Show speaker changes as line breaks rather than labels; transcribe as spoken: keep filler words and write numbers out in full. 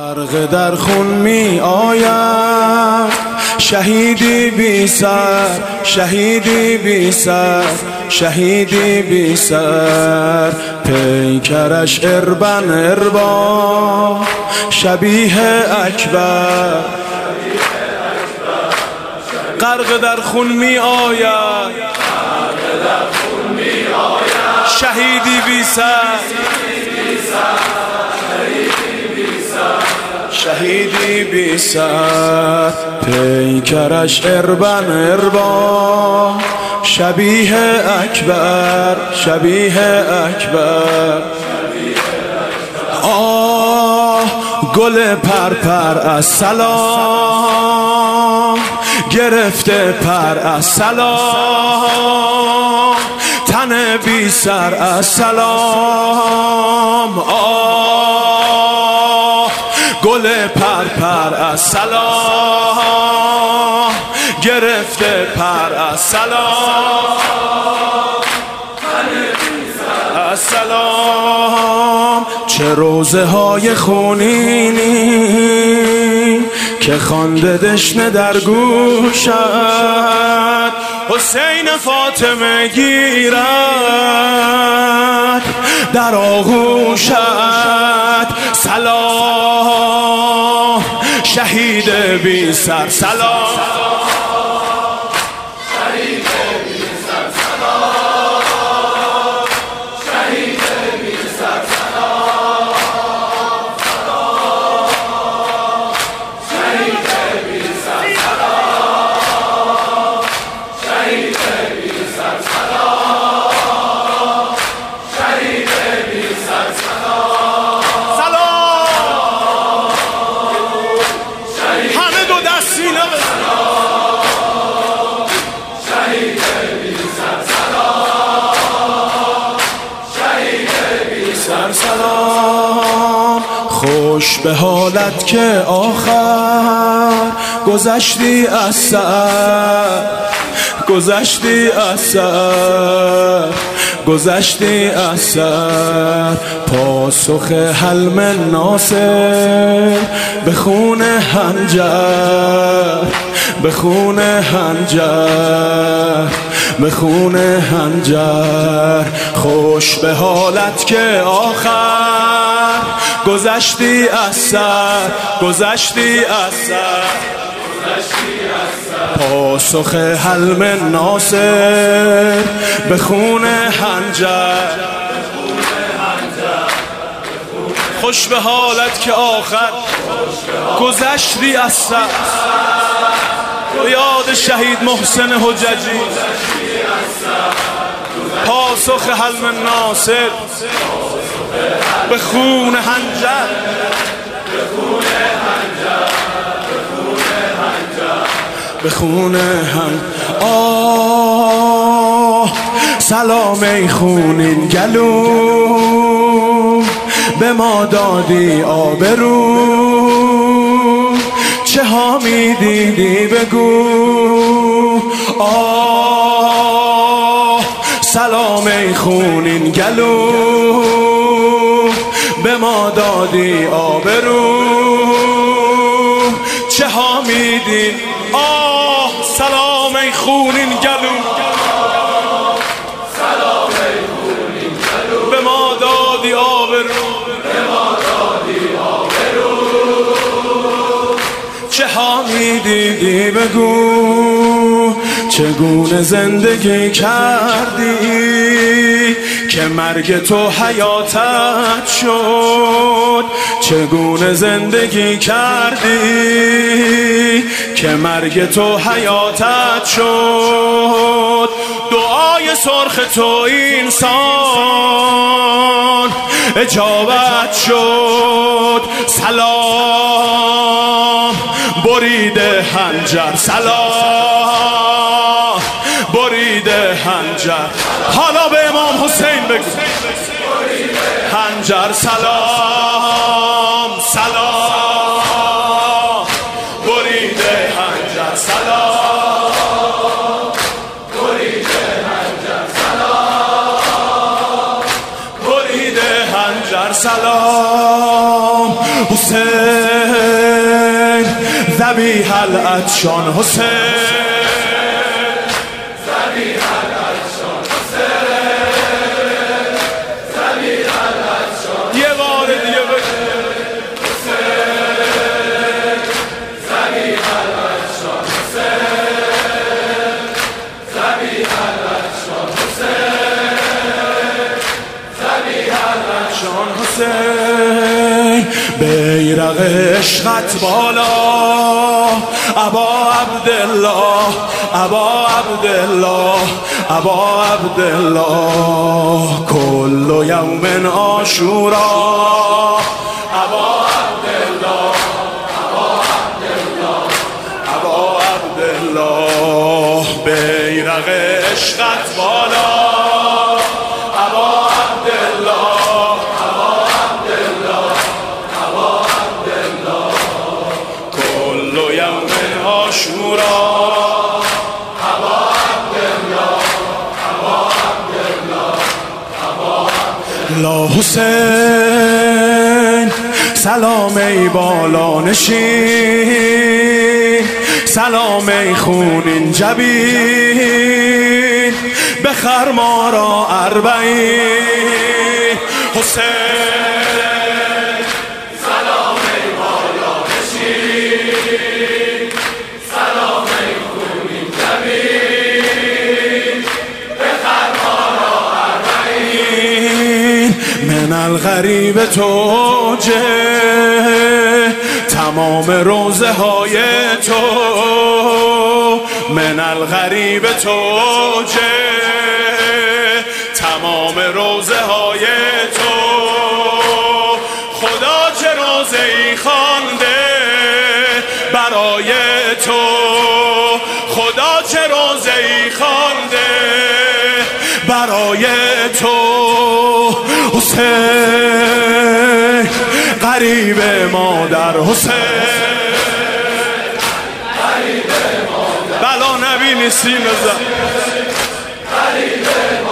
غرق در خون می آید شهیدی بی سر، شهیدی بی سر، شهیدی بی سر، پیکرش اربن اربا شبیه اکبر. غرق در خون می آید شهیدی بی سر، شهیدی بی سر، پیکرش اربن اربا شبیه اکبر، شبیه اکبر. آه گل پرپر از سلام گرفته پر از سلام، تن بی سر از سلام. آه گل پرپر از سلام گرفته پر از سلام، از سلام. چه روزه های خونینی که خوانده دشنه در گوشت، حسین فاطمه گیرد در آغوشت. سلام شهید بی سر، سلام سلام. خوش به حالت که آخر گذشتی از سر، گذشتی از سر، گذشتی از سر. پاسخ حلم ناصر به خون حنجر، به خون حنجر، به خون حنجر. خوش به حالت که آخر گذشتی از سر، گذشتی از سر، پاسخ حلم ناصر به خون حنجر. خوش به حالت که آخر گذشتی از سر، یاد شهید محسن حججی، پاسخ حلم ناصر به خون حنجر، به خون هم. آه سلام ای خونین گلو به ما دادی آبرو، چه ها می دیدی بگو. آه سلام ای خونین گلو به ما دادی آبرو، چه ها می دید. آه سلام ای خونین گلو،
سلام ای خونین گلو
به ما دادی آبرو،
به ما دادی آبرو،
چه ها می دیدی بگو. چگونه زندگی کردی که مرگ تو حیاتت شد، چگونه زندگی کردی که مرگ تو حیاتت شد. دعای سرخ تو اینسان اجابت شد. سلام بریده حنجر، سلام بریده حنجر. حالا به امام حسین بگو حنجر سلام، سلام بریده حنجر، سلام
بریده حنجر، سلام
بریده حنجر، سلام. حسین ذبیح العطشان حسین
ذبیح العطشان حسین ذبیح العطشان
یه بار دیگه بگو
حسین ذبیح العطشان حسین ذبیح العطشان حسین ذبیح العطشان
حسین بیرق عشقت بالا ابا عبدالله ابا عبدالله ابا عبدالله کل یوم عاشورا ابا عبدالله ابا عبدالله ابا عبدالله بیرق عشقت بالا ابا عبدالله ابا عبدالله ابا عبدالله کل یوم عاشورا ابا عبدالله ابا عبدالله ابا عبدالله حسین سلام ای بالا نشین سلام ای خونین جبین بخر ما را اربعین حسین
سلام ای بالا نشین سلام ای خونین جبین بخر ما را اربعین
من الغریب توجه تمام روزه های تو من الغریب توجه تمام روزه های تو خدا چه روزه ای خوانده برای تو خدا چه روزه ای خوانده برای تو حسین غریب مادر حسین
غریب مادر
بلا نبی نیستی نزد
غریب